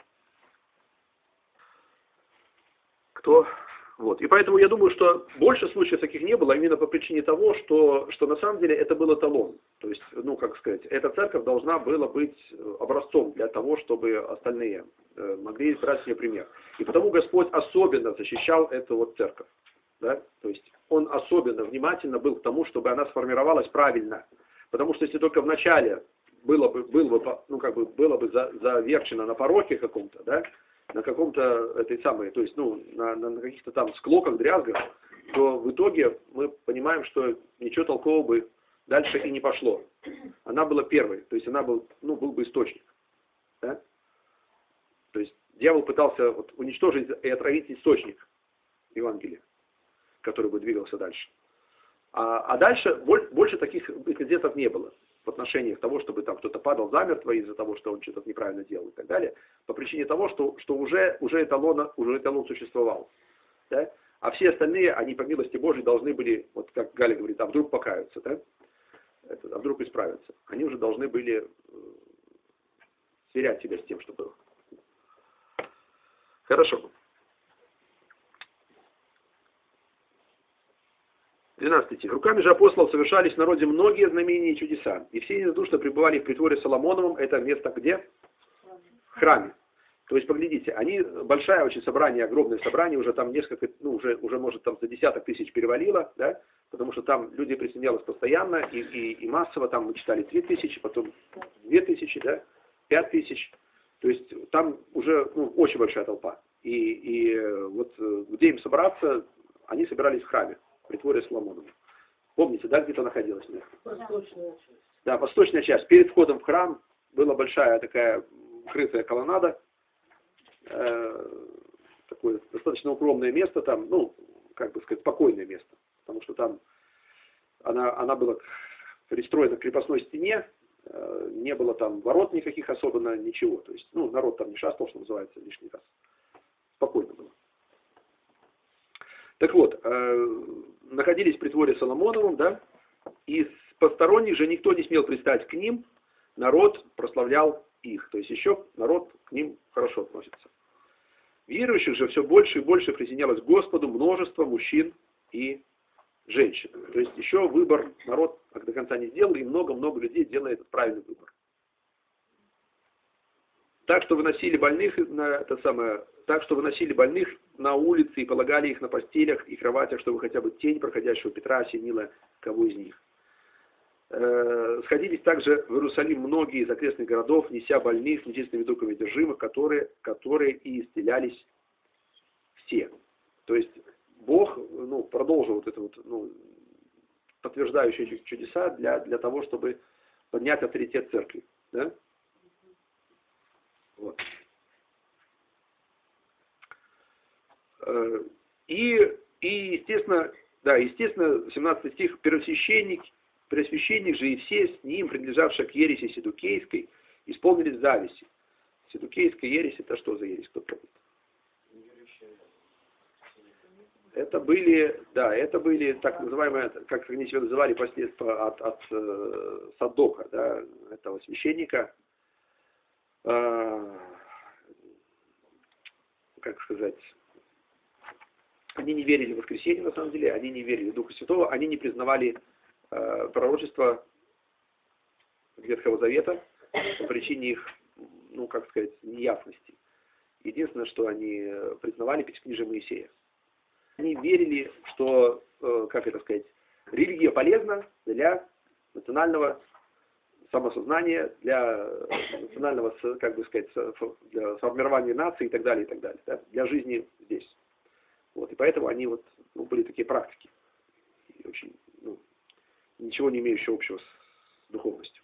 S1: Кто? Вот. И поэтому я думаю, что больше случаев таких не было именно по причине того, что, что на самом деле это был эталон. То есть, ну, как сказать, эта церковь должна была быть образцом для того, чтобы остальные э, могли брать себе пример. И потому Господь особенно защищал эту вот церковь. Да? То есть Он особенно внимательно был к тому, чтобы она сформировалась правильно. Потому что если только в начале было бы, было бы, ну, как бы, было бы за, заверчено на пороке каком-то, да, на каком-то этой самой, то есть, ну, на, на, на каких-то там склоках, дрязгах, то в итоге мы понимаем, что ничего толкового бы дальше и не пошло. Она была первой, то есть она был, ну, был бы источник. Да? То есть дьявол пытался вот уничтожить и отравить источник Евангелия, который бы двигался дальше. А, а дальше больше таких инцидентов не было в отношениях того, чтобы там кто-то падал замертво из-за того, что он что-то неправильно делал и так далее, по причине того, что, что уже, уже, эталон, уже эталон существовал. Да? А все остальные, они по милости Божьей должны были, вот как Галя говорит, а вдруг покаются, да? Это, а вдруг исправятся. Они уже должны были сверять себя с тем, что было. Хорошо. двенадцатый стих. Руками же апостолов совершались в народе многие знамения и чудеса. И все единодушно пребывали в притворе Соломоновом. Это место где? В храме. То есть, поглядите, они, большое очень собрание, огромное собрание, уже там несколько, ну, уже, уже может там за десяток тысяч перевалило, да, потому что там люди присоединялись постоянно и, и, и массово, там мы читали три тысячи, потом две тысячи, да, пять тысяч. То есть, там уже, ну, очень большая толпа. И, и вот где им собраться, они собирались в храме. Притворе Соломонову. Помните, да, где-то находилась?
S5: Восточная часть.
S1: Да, восточная часть. Перед входом в храм была большая такая крытая колоннада. Э, такое достаточно укромное место там. Ну, как бы сказать, спокойное место. Потому что там она, она была пристроена к крепостной стене, не было там ворот никаких особенно, ничего. То есть, ну, народ там не шастал, что называется, лишний раз. Спокойно было. Так вот, э, находились при дворе Соломоновом, да, и с посторонних же никто не смел пристать к ним, народ прославлял их. То есть еще народ к ним хорошо относится. Верующих же все больше и больше присоединялось к Господу множество мужчин и женщин. То есть еще выбор народ до конца не сделал, и много-много людей делает этот правильный выбор. Так что выносили больных на это самое, так что выносили больных на улице и полагали их на постелях и кроватях, чтобы хотя бы тень проходящего Петра осенила кого из них. Э, сходились также в Иерусалим многие из окрестных городов, неся больных с нечистыми духами одержимых, которые, которые и исцелялись все. То есть Бог, ну, продолжил вот это вот, ну, подтверждающие чудеса для, для того, чтобы поднять авторитет церкви. Да? Вот. И, и, естественно, да, естественно, семнадцатый стих, первосвященник, первосвященник же и все с ним, принадлежавшие к ереси седукейской, исполнились зависти. Седукейская ересь — это что за ересь? Кто помнит? Это были, да, это были так называемые, как они себя называли, последствия от, от э, Садока, да, этого священника. Э, как сказать, они не верили в воскресенье, на самом деле, они не верили в Духа Святого, они не признавали э, пророчества Ветхого Завета по причине их, ну, как сказать, неясности. Единственное, что они признавали Пятикнижие Моисея. Они верили, что, э, как это сказать, религия полезна для национального самосознания, для национального, как бы сказать, для сформирования нации и так далее, и так далее, да, для жизни здесь. Вот, и поэтому они вот, ну, были такие практики, и очень, ну, ничего не имеющие общего с духовностью.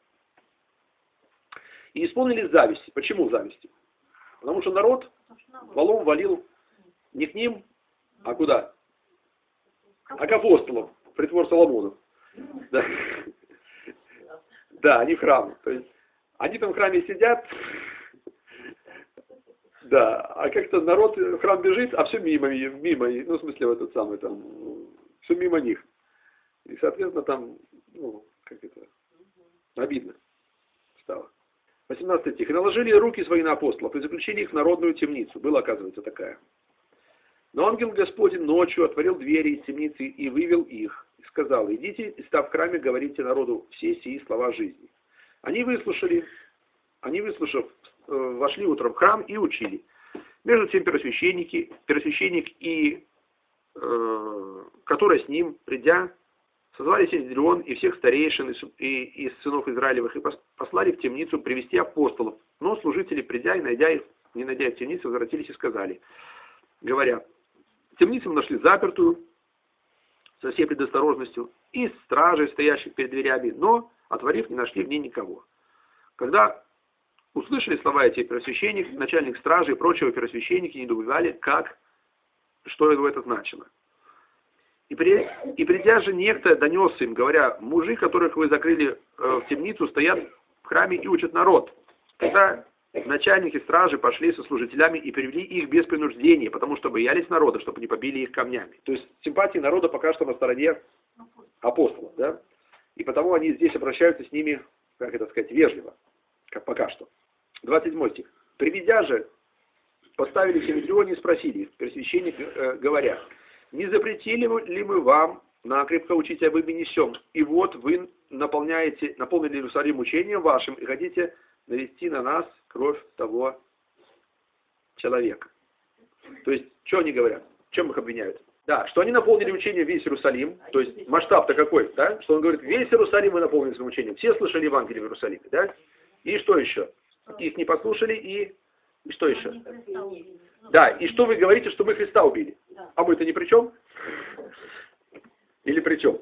S1: И исполнились зависти. Почему зависти? Потому что народ валом валил не к ним, а куда? А к апостолам, притвор Соломонов. Да. Да, они в храме. То есть, они там в храме сидят, да, а как-то народ в храм бежит, а все мимо, мимо, ну, в смысле, в этот самый, там, все мимо них. И, соответственно, там, ну, как это, обидно стало. восемнадцатый стих. И наложили руки свои на апостолов, и заключили их в народную темницу. Была, оказывается, такая. Но ангел Господень ночью отворил двери из темницы и вывел их. И сказал: идите, и став в храме, говорите народу все сии слова жизни. Они выслушали, они, выслушав, вошли утром в храм и учили. Между тем первосвященники, первосвященник и э, который с ним, придя, созвали Синедрион и всех старейшин и из сынов Израилевых и послали в темницу привести апостолов. Но служители, придя и найдя их, не найдя их в темнице, возвратились и сказали, говоря: темницу мы нашли запертую, со всей предосторожностью, и стражей, стоящих перед дверями, но, отворив, не нашли в ней никого. Когда услышали слова эти первосвященник, начальник стражи и прочего первосвященники недоумевали, как, что это значило. И, при, и придя же некто донес им, говоря: мужи, которых вы закрыли э, в темницу, стоят в храме и учат народ. Тогда начальники стражи пошли со служителями и привели их без принуждения, потому что боялись народа, чтобы не побили их камнями. То есть симпатии народа пока что на стороне апостолов, да? И потому они здесь обращаются с ними, как это сказать, вежливо, как пока что. двадцать седьмой стих. Приведя же, поставили в Синедрионе и спросили их, первосвященник, э, говоря: не запретили ли мы вам накрепко учить об имени сем? И вот вы наполняете, наполнили Иерусалим учением вашим и хотите навести на нас кровь того человека. То есть, что они говорят? В чем их обвиняют? Да, что они наполнили учением весь Иерусалим, то есть масштаб-то какой, да? Что он говорит: весь Иерусалим мы наполнили своим учением. Все слышали Евангелие в Иерусалиме, да? И что еще? Их не послушали, и, и что еще? Да, и что вы говорите, что мы Христа убили? А мы-то ни при чем? Или при чем?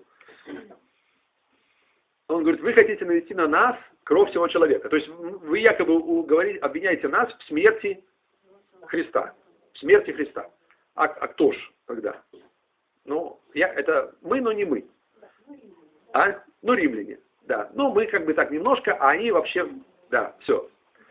S1: Он говорит: вы хотите навести на нас кровь всего человека. То есть вы якобы говорите, обвиняете нас в смерти Христа. В смерти Христа. А, а кто ж тогда? Ну, я, это мы, но не мы. А? Ну, римляне. Да. Ну, мы как бы так немножко, а они вообще... Да, все.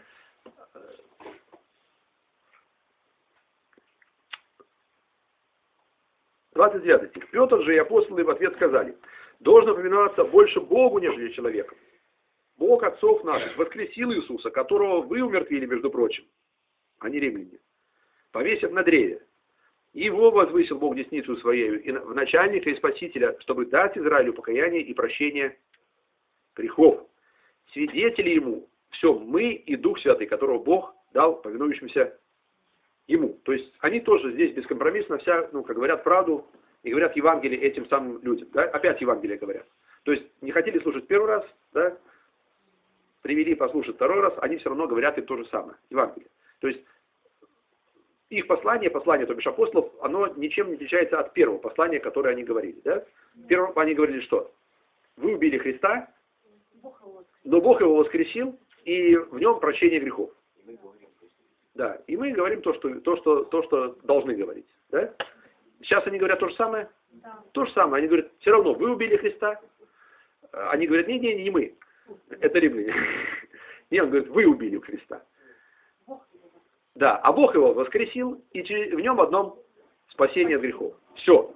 S1: двадцать девятый стих. Петр же и апостолы в ответ сказали: должно повиноваться больше Богу, нежели человеком. Бог отцов наших воскресил Иисуса, которого вы умертвили, между прочим, а не римляне, повесив на древе. Его возвысил Бог десницу своею и в начальника и спасителя, чтобы дать Израилю покаяние и прощение грехов. Свидетели ему все мы и Дух Святый, которого Бог дал повинующимся ему. То есть они тоже здесь бескомпромиссно вся, ну, как говорят правду и говорят Евангелие этим самым людям. Да? Опять Евангелие говорят. То есть не хотели слушать первый раз, да? Привели послушать второй раз, они все равно говорят им то же самое. Евангелие. То есть их послание, послание, то бишь апостолов, оно ничем не отличается от первого послания, которое они говорили. Да? Первым они говорили что? Вы убили Христа, но Бог его воскресил, и в нем прощение грехов. Да, и мы говорим то, что, то, что, то, что должны говорить. Да? Сейчас они говорят то же самое? Да. То же самое. Они говорят, все равно, вы убили Христа. Они говорят, не, не, не мы. Это римляне. Нет, он говорит, вы убили Христа. Да, а Бог его воскресил, и в нем одном спасение от грехов. Все.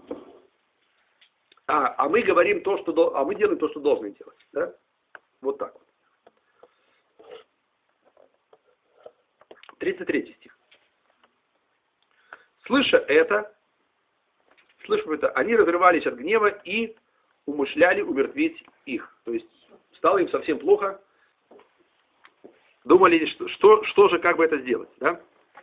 S1: А, а мы говорим то, что, а мы делаем то, что должны делать. Да? Вот так вот. тридцать третий стих. Слыша это, слыша это, они разрывались от гнева и умышляли умертвить их. То есть стало им совсем плохо. Думали, что, что, что же, как бы это сделать. Да?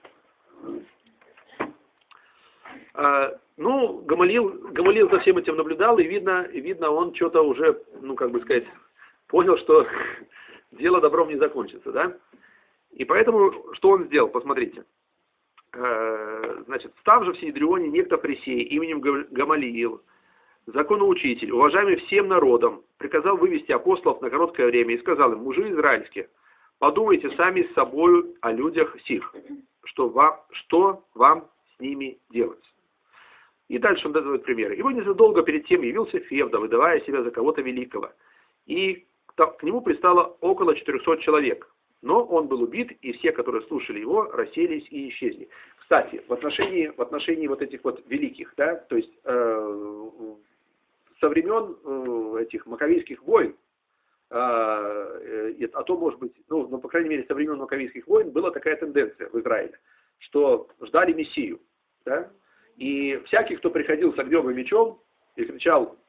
S1: А, ну, Гамалиил, Гамалиил за всем этим наблюдал, и видно, и видно, он что-то уже, ну, как бы сказать, понял, что дело добром не закончится, да? И поэтому, что он сделал, посмотрите. Значит, став же в Синедрионе некто фарисей именем Гамалиил, законоучитель, уважаемый всем народом, приказал вывести апостолов на короткое время и сказал им: мужи израильские, подумайте сами с собою о людях сих, что вам, что вам с ними делать. И дальше он дает примеры. Его незадолго перед тем явился Февда, выдавая себя за кого-то великого. И к нему пристало около четырехсот человек. Но он был убит, и все, которые слушали его, расселись и исчезли. Кстати, в отношении, в отношении вот этих вот великих, да, то есть э, со времен э, этих маковейских войн, э, э, а то, может быть, ну, ну, по крайней мере, со времен маковейских войн была такая тенденция в Израиле, что ждали Мессию, да, и всякий, кто приходил с огнем и мечом и кричал: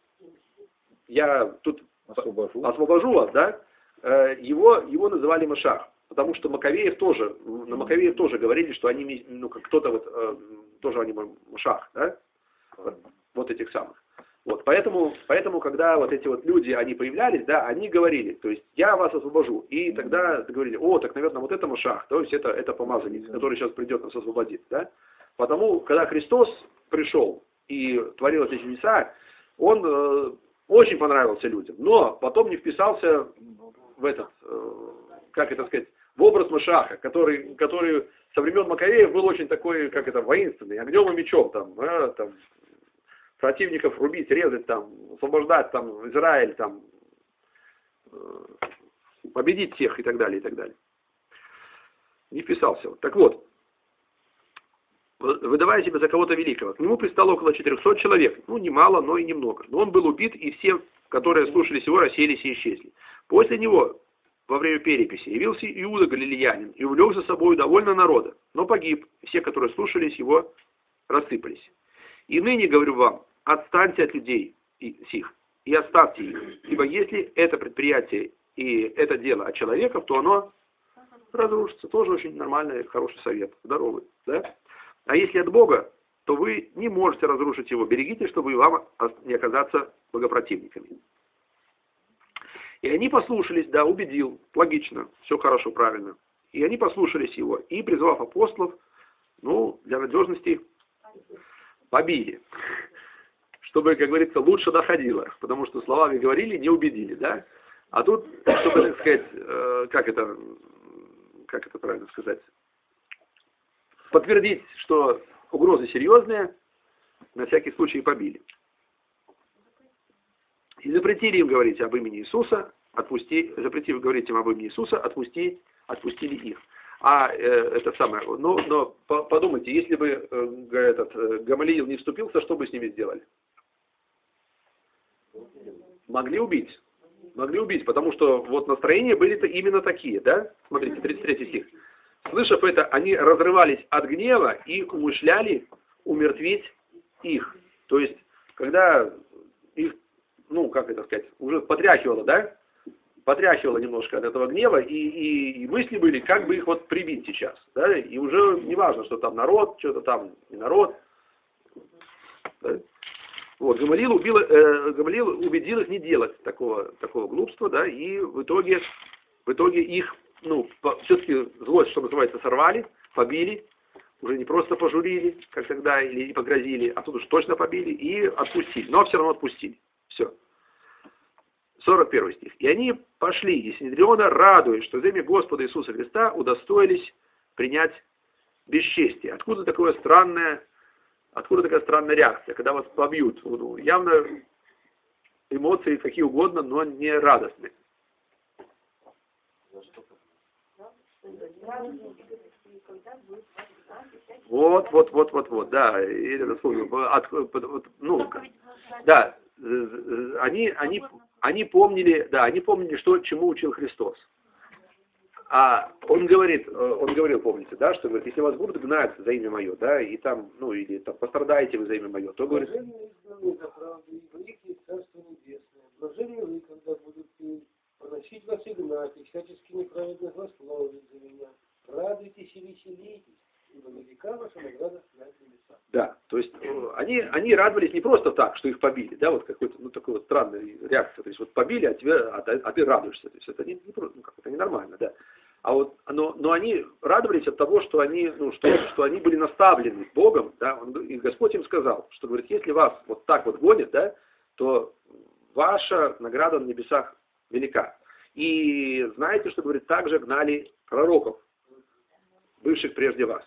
S1: я тут освобожу, освобожу вас, да, Его, его называли Машах, потому что Маковеев тоже, на Маковеев тоже говорили, что они, ну, как кто-то вот, э, тоже они Машах, да? Вот, вот этих самых. Вот, поэтому, поэтому, когда вот эти вот люди, они появлялись, да, они говорили, то есть, я вас освобожу. И тогда говорили: о, так, наверное, вот это Машах, то есть, это, это помазанник, который сейчас придет нас освободить, да? Потому, когда Христос пришел и творил эти чудеса, он э, очень понравился людям, но потом не вписался в этот, как это сказать, в образ Машаха, который, который со времен Маковеев был очень такой, как это, воинственный, огнем и мечом, там, а, там, противников рубить, резать, там, освобождать, там, Израиль, там, победить всех и так далее, и так далее. Не вписался. Так вот, выдавая себя за кого-то великого, к нему пристало около четырехсот человек, ну, немало, но и немного. Но он был убит, и все, которые слушались его, расселись и исчезли. После него, во время переписи, явился Иуда Галилеянин и увлек за собой довольно народа, но погиб, и все, которые слушались его, рассыпались. И ныне говорю вам: отстаньте от людей сих и оставьте их, ибо если это предприятие и это дело от человеков, то оно разрушится. Тоже очень нормальный, хороший совет, здоровый, да? А если от Бога, то вы не можете разрушить его. Берегите, чтобы вам не оказаться богопротивниками. И они послушались, да, убедил, логично, все хорошо, правильно. И они послушались его. И, призвав апостолов, ну, для надежности, побили. Чтобы, как говорится, лучше доходило. Потому что словами говорили, не убедили, да. А тут, чтобы, так сказать, э, как это, как это правильно сказать, подтвердить, что угрозы серьезные, на всякий случай побили. И запретили им говорить об имени Иисуса, отпусти, запретили говорить им об имени Иисуса, отпусти, отпустили их. А э, это самое, но, но подумайте, если бы э, этот э, Гамалиил не вступился, что бы с ними сделали? Могли убить. Могли убить, потому что вот настроения были-то именно такие, да? Смотрите, тридцать третий стих. Слышав это, они разрывались от гнева и умышляли умертвить их. То есть, когда их, ну, как это сказать, уже потряхивало, да? Потряхивало немножко от этого гнева, и, и, и мысли были, как бы их вот прибить сейчас, да? И уже не важно, что там народ, что-то там не народ. Да? Вот, Гамалиил, убил, э, Гамалиил убедил их не делать такого, такого глупства, да, и в итоге, в итоге их, ну, все-таки злость, что называется, сорвали, побили, уже не просто пожурили, как тогда, или не погрозили, а тут уж точно побили и отпустили, но все равно отпустили. Все. сорок первый стих. «И они пошли из Синедриона, радуясь, что за имя Господа Иисуса Христа удостоились принять бесчестие». Откуда такое странное Откуда такая странная реакция, когда вас побьют? Ну, явно эмоции какие угодно, но не радостные. Вот, вот, вот, вот, вот, да. Или, от, от, ну, да, они, они, они помнили, да, они помнили, что, чему учил Христос. А он говорит, он говорил, помните, да, что говорит, если вас будут гнать за имя мое, да, и там, ну, или там пострадаете вы за имя мое, то говорит...
S6: Блаженны вы, когда будут поносить вас и гнать, и всячески неправедно злословить за меня. Радуйтесь и веселитесь, ибо велика ваша награда на небесах.
S1: Да, то есть они, они радовались не просто так, что их побили, да, вот какой-то, ну, такой вот странная реакция, то есть вот побили, а, тебе, а, а ты радуешься, то есть это не, не ну, как, это ненормально, да. А вот, но, но они радовались от того, что они, ну, что, что они были наставлены Богом, да, он, и Господь им сказал, что, говорит, если вас вот так вот гонят, да, то ваша награда на небесах велика. И знаете, что, говорит, также гнали пророков, бывших прежде вас.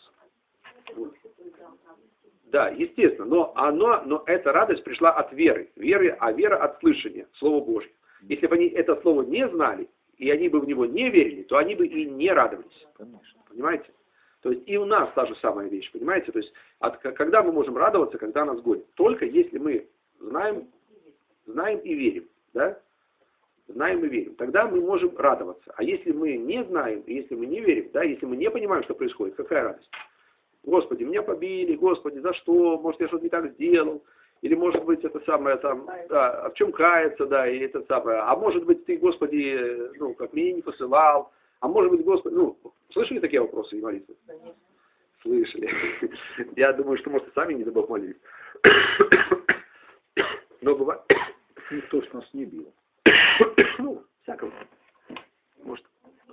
S1: Да, естественно, но, оно, но эта радость пришла от веры, веры, а вера от слышания Слова Божьего. Если бы они это слово не знали, и они бы в него не верили, то они бы и не радовались. Конечно. Понимаете? То есть и у нас та же самая вещь, понимаете? То есть от, когда мы можем радоваться, когда нас гонят? Только если мы знаем, знаем и верим, да? Знаем и верим. Тогда мы можем радоваться. А если мы не знаем, если мы не верим, да, если мы не понимаем, что происходит, какая радость? Господи, меня побили, Господи, за что? Может, я что-то не так сделал? Или, может быть, это самое там, да, а в чем каяться, да, и это самое. А может быть, ты, Господи, ну, как меня не посылал. А может быть, Господи, ну, слышали такие вопросы и молитвы? Слышали. Я думаю, что, может, и сами не за Бог молились. Но бывает...
S3: Никто ж нас не бил.
S1: Ну, всякого. Может.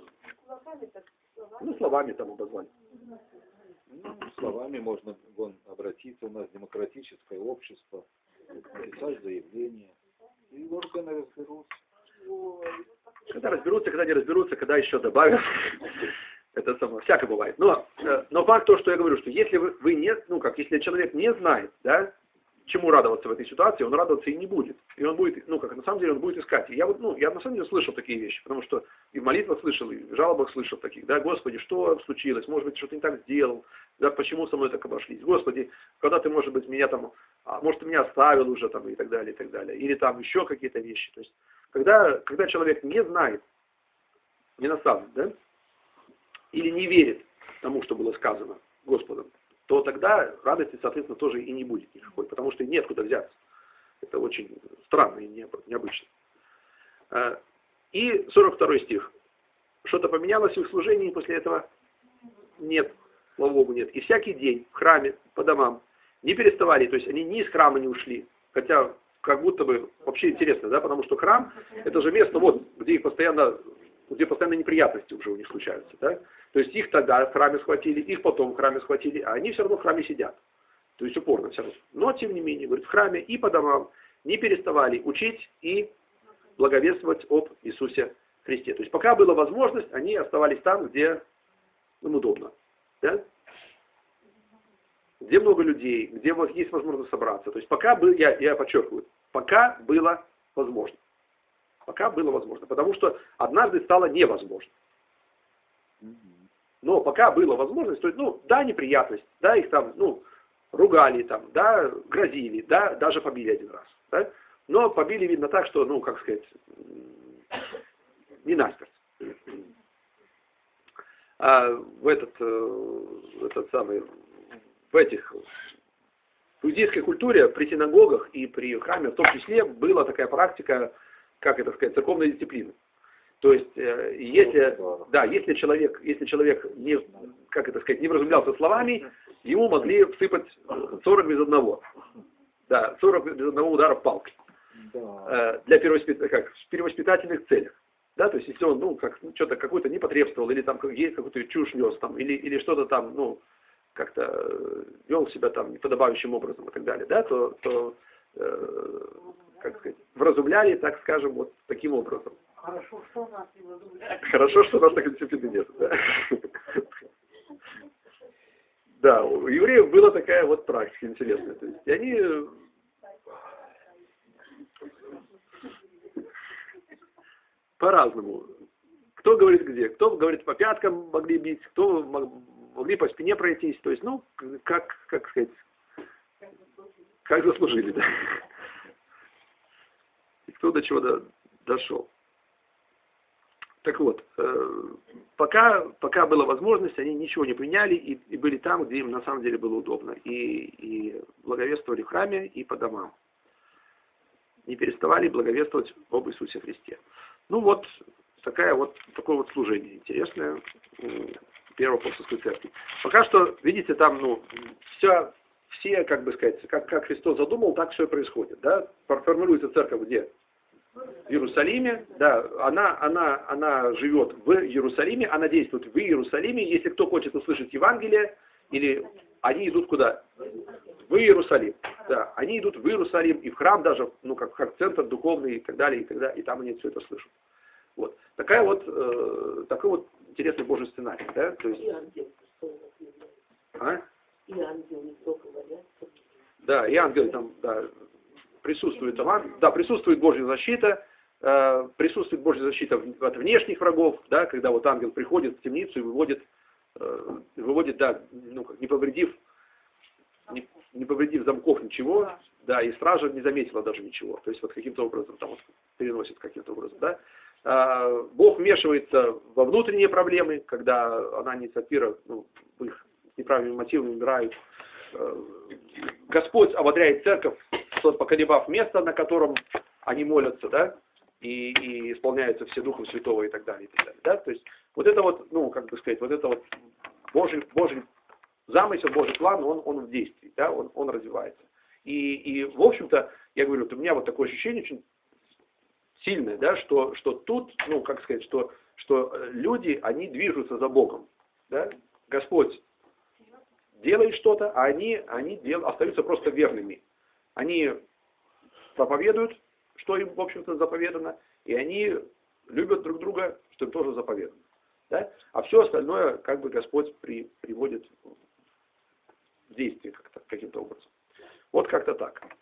S1: Ну, словами там обозвали.
S3: Ну, словами можно вон, обратиться, у нас демократическое общество, написать заявление, и органы разберутся.
S1: Когда разберутся, когда не разберутся, когда еще добавят. Это само, всякое бывает. Но, но факт то, что я говорю, что если вы, вы не, ну как, если человек не знает, да, чему радоваться в этой ситуации, он радоваться и не будет. И он будет, ну как, на самом деле он будет искать. И я вот, ну, я на самом деле слышал такие вещи, потому что и в молитвах слышал, и в жалобах слышал таких, да, Господи, что случилось, может быть, что-то не так сделал, да, почему со мной так обошлись, Господи, когда ты, может быть, меня там, а, может, ты меня оставил уже там, и так далее, и так далее, или там еще какие-то вещи. То есть, когда, когда человек не знает, не наставлен, да, или не верит тому, что было сказано Господом, то тогда радости, соответственно, тоже и не будет никакой, потому что неоткуда взяться. Это очень странно и необычно. И сорок второй стих. Что-то поменялось в их служении после этого? Нет. Слава Богу, нет. И всякий день в храме, по домам, не переставали, то есть они ни из храма не ушли. Хотя, как будто бы, вообще интересно, да, потому что храм, это же место, вот, где их постоянно, где постоянно неприятности уже у них случаются, да. То есть их тогда в храме схватили, их потом в храме схватили, а они все равно в храме сидят. То есть упорно все равно. Но, тем не менее, говорит, в храме и по домам не переставали учить и благовествовать об Иисусе Христе. То есть пока была возможность, они оставались там, где им удобно. Да? где много людей, где вот есть возможность собраться. То есть пока было, я, я подчеркиваю, пока было возможно. Пока было возможно. Потому что однажды стало невозможно. Но пока была возможность, то есть, ну, да, неприятность, да, их там, ну, ругали там, да, грозили, да, даже побили один раз, да. Но побили, видно, так, что, ну, как сказать, не насмерть. А в этот, в этот самый, в этих, в иудейской культуре при синагогах и при храме в том числе была такая практика, как это сказать, церковная дисциплина. То есть, если, да, если человек, если человек не, как это сказать, не вразумлялся словами, ему могли всыпать сорок без одного. Да, сорок без одного удара палкой. Да. Для перевоспит... как, в перевоспитательных целях. Да, то есть, если он, ну, как, ну, что-то какое-то непотребствовал, или там есть какую-то чушь нес, там, или, или что-то там, ну, как-то вел себя там неподобающим образом и так далее, да, то, то э, как сказать, вразумляли, так скажем, вот таким образом.
S5: Хорошо, что у нас не вразумляли.
S1: Хорошо, что у нас такой дисциплины нет. Да. Да, у евреев была такая вот практика интересная. То есть, и они по-разному. Кто говорит где? Кто говорит по пяткам могли бить, кто могли по спине пройтись. То есть, ну, как, как сказать, как заслужили, да. И кто до чего до, дошел. Так вот, э, пока, пока была возможность, они ничего не приняли и, и были там, где им на самом деле было удобно. И, и благовествовали в храме и по домам. Не переставали благовествовать об Иисусе Христе. Ну вот, такая вот, такое вот служение интересное Первой апостольской церкви. Пока что, видите, там, ну, вся, все, как бы сказать, как, как Христос задумал, так все и происходит. Да? Формируется церковь где? В Иерусалиме, да, она, она, она живет в Иерусалиме, она действует в Иерусалиме. Если кто хочет услышать Евангелие, или они идут куда? В Иерусалим. Да, они идут в Иерусалим и в храм даже, ну, как, как центр духовный и так далее, и так далее, и там они все это слышат. Вот. Такая вот, э, такой вот интересный Божий сценарий, да, то есть...
S5: И ангел,
S1: а?
S5: И ангел не только говорят.
S1: Да, и ангел там, да, присутствует, да, присутствует Божья защита, э, присутствует Божья защита от внешних врагов, да, когда вот ангел приходит в темницу и выводит, э, выводит, да, ну, не повредив, не, не повредив замков ничего, да, и стража не заметила даже ничего, то есть вот каким-то образом там вот переносит каким-то образом, да. Э, Бог вмешивается во внутренние проблемы, когда Анания и Сапфира, ну, в их неправильными мотивами умирают. Господь ободряет церковь, поколебав место, на котором они молятся, да, и, и исполняются все Духом Святого и так далее, и так далее, да, то есть вот это вот, ну, как бы сказать, вот это вот Божий, Божий замысел, Божий план, он, он в действии, да, он, он развивается. И, и, в общем-то, я говорю, вот у меня вот такое ощущение очень сильное, да, что, что тут, ну, как сказать, что, что люди, они движутся за Богом, да, Господь делает что-то, а они, они дел, остаются просто верными. Они проповедуют, что им, в общем-то, заповедано, и они любят друг друга, что им тоже заповедано. Да? А все остальное, как бы, Господь при, приводит в действие как-то, каким-то образом. Вот как-то так.